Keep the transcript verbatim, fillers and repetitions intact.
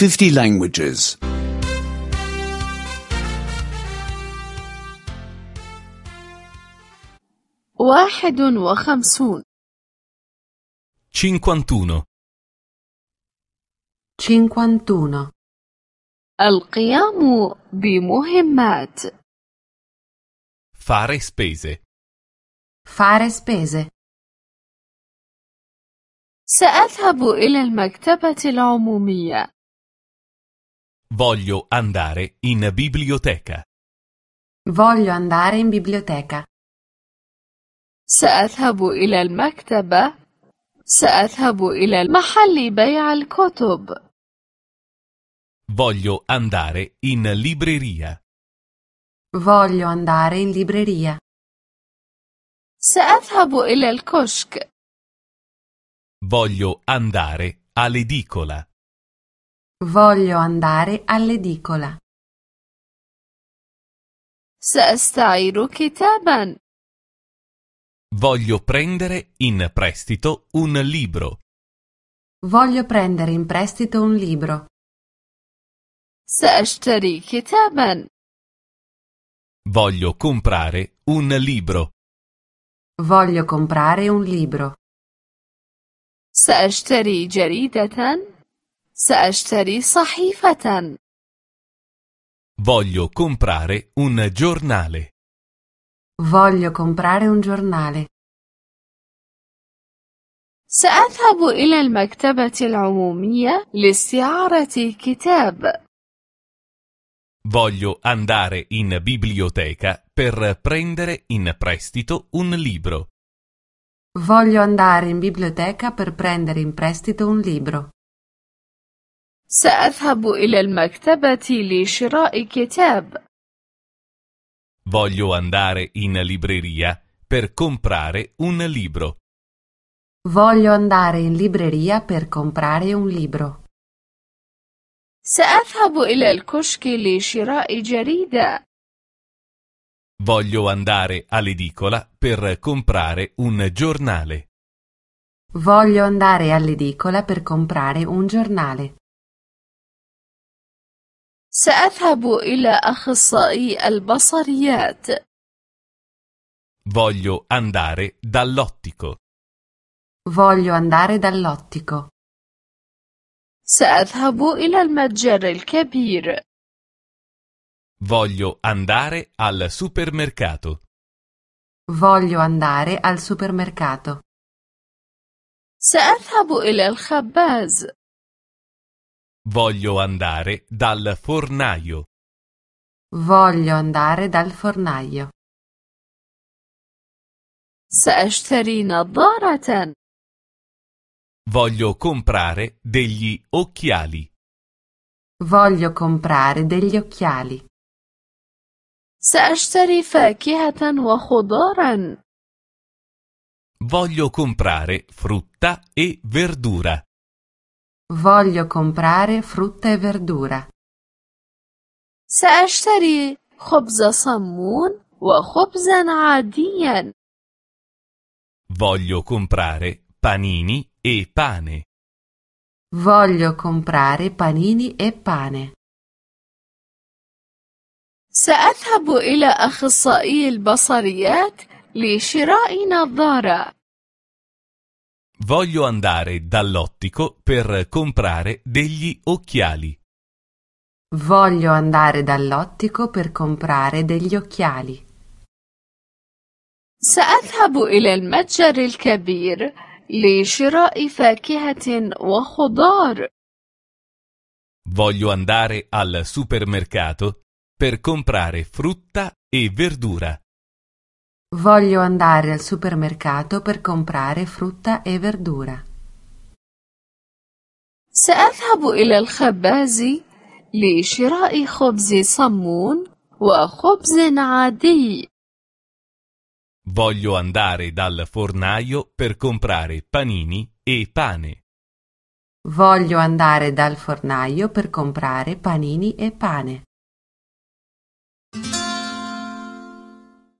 fifty languages. واحد وخمسون cinquantuno. cinquantuno. القيام بمهمات. Fare spese. Fare spese. سأذهب إلى المكتبة العمومية. Voglio andare in biblioteca. Voglio andare in biblioteca. سأذهب إلى المكتبة. سأذهب إلى محل بيع الكتب. Voglio andare in libreria. Voglio andare in libreria. سأذهب إلى الكشك. Voglio andare all'edicola. Voglio andare all'edicola. سأستعير كتابا. Voglio prendere in prestito un libro. Voglio prendere in prestito un libro. سأشتري كتابا. Voglio comprare un libro. Voglio comprare un libro. سأشتري جريدة. سأشتري صحيفة. Voglio comprare un giornale. Voglio comprare un giornale. سأذهب إلى المكتبة العمومية لاستعارة كتاب. Voglio andare in biblioteca per prendere in prestito un libro. Voglio andare in biblioteca per prendere in prestito un libro. سأذهب إلى المكتبة لشراء كتاب. Voglio andare in libreria per comprare un libro. Voglio andare in libreria per comprare un libro. سأذهب إلى الكشك لشراء جريدة. Voglio andare all'edicola per comprare un giornale. Voglio andare all'edicola per comprare un giornale. سأذهب إلى أخصائي البصريات. Voglio andare dall'ottico. Voglio andare dall'ottico. سأذهب إلى المتجر الكبير. Voglio andare al supermercato. Voglio andare al supermercato. سأذهب إلى الخباز. Voglio andare dal fornaio. Voglio andare dal fornaio. سأشتري نظارة. Voglio comprare degli occhiali. Voglio comprare degli occhiali. سأشتري فاكهة وخضارا. Voglio comprare frutta e verdura. Voglio comprare frutta e verdura. سأشتري خبز صمون وخبزا عاديا. Voglio comprare panini e pane. Voglio comprare panini e pane. سأذهب إلى أخصائي البصريات لشراء نظارة. Voglio andare dall'ottico per comprare degli occhiali. Voglio andare dall'ottico per comprare degli occhiali. سأذهب إلى المتجر الكبير لشراء فاكهة وخضار. Voglio andare al supermercato per comprare frutta e verdura. Voglio andare al supermercato per comprare frutta e verdura. سأذهب إلى الخباز لشراء خبز صمون وخبز عادي. Voglio andare dal fornaio per comprare panini e pane. Voglio andare dal fornaio per comprare panini e pane.